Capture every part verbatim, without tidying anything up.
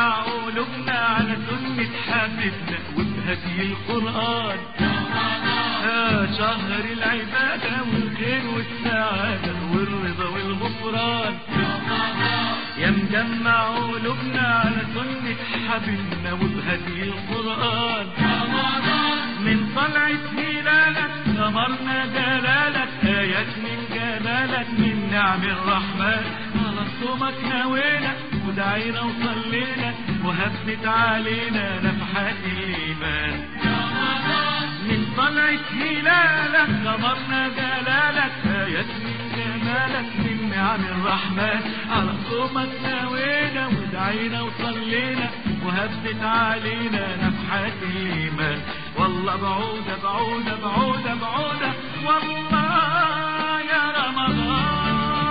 مجمع قلوبنا على سنة حبيبنا وبهدي القرآن. آه شهر العبادة والخير والسعادة والرضا والغفران. يا مجمع قلوبنا على سنة حبيبنا وبهدي القرآن. من طلعة هلالك ثمرنا جلالك، آيات من جمالك من نعم الرحمن. على صومك نوينا ودعينا وصلينا وهبت علينا نفحات الإيمان. من طلعة هلالك ثمرنا جلالك، آيات من جمالك من نعم الرحمن. على صومك نوينا ودعينا وصلينا وهبت علينا نفحات الإيمان. والله بعودة بعودة بعودة بعودة والله يا رمضان.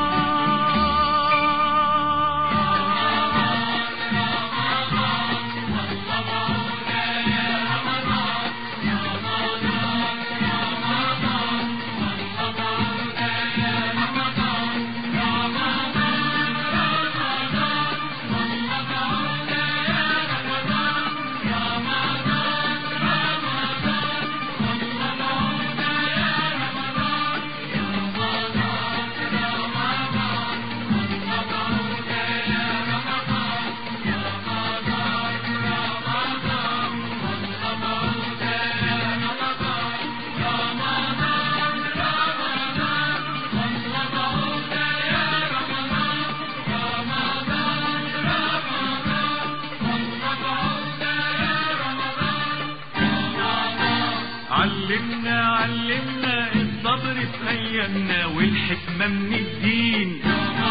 علمنا علمنا الصبر في أيامنا والحكمة من الدين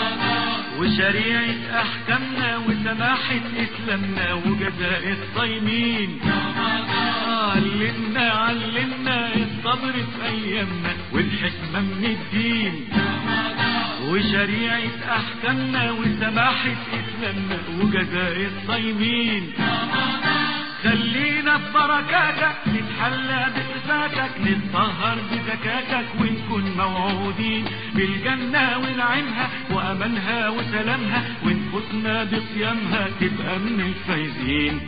وشريعة أحكامنا وسماحة إسلامنا وجزاء الصايمين. علمنا علمنا الصبر في أيامنا والحكمة من الدين وشريعة أحكامنا وسماحة إسلامنا وجزاء الصايمين. خلينا في بركاتك نتحلى بصفاتك نتطهر بزكاتك ونكون موعودين بالجنة ونعيمها وأمانها وسلامها ونفوتنا بصيامها تبقى من الفايزين.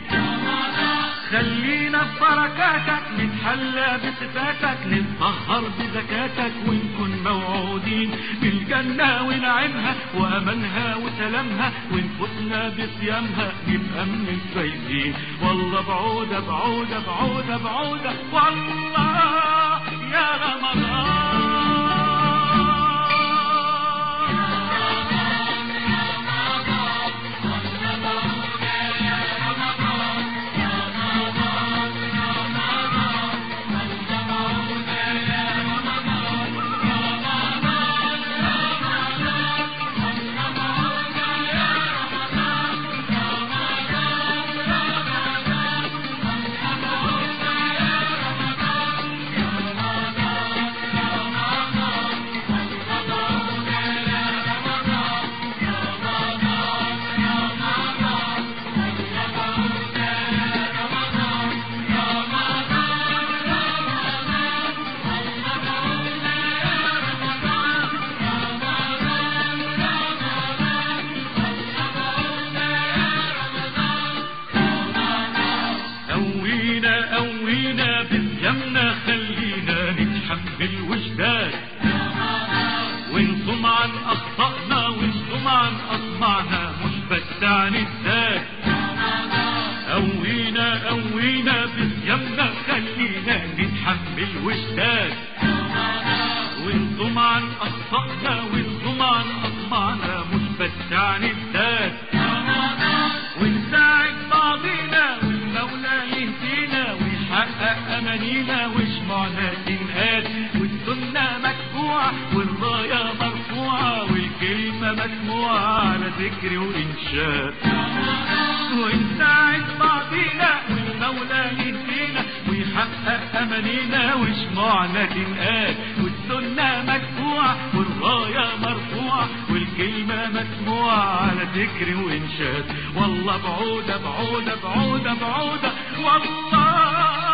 خلينا في بركاتك نتحلى بصفاتك نتطهر بزكاتك ونكون موعودين بالجنة ونعيمها وأمانها وسلامها ونفوتنا بصيامها نبقى من الفايزين. والله بعودة بعودة بعودة بعودة والله يا رمضان. قوينا بصيامنا خلينا نتحمل وجدان ونصوم عن أخطائنا ونصوم عن أطماعنا مش بس عن الذات. قوينا قوينا بصيامنا خلينا نتحمل وجدان ونصوم عن أخطائنا ونصوم عن أطماعنا مش بس عن الذات. ونساعد بعضينا والمولى يهدينا ويحقق أمانينا وشمعنا تنقاد والسنة مكفوعة والراية مرفوعة والكلمة مسموعة على ذكر وإنشاد. ونساعد بعضينا والمولى يهدينا ويحقق أمانينا وشمعنا تنقاد والسنة مكفوعة والراية مرفوعة والكلمة مسموعة على ذكر وإنشاد. والله بعودة بعودة بعودة بعودة والله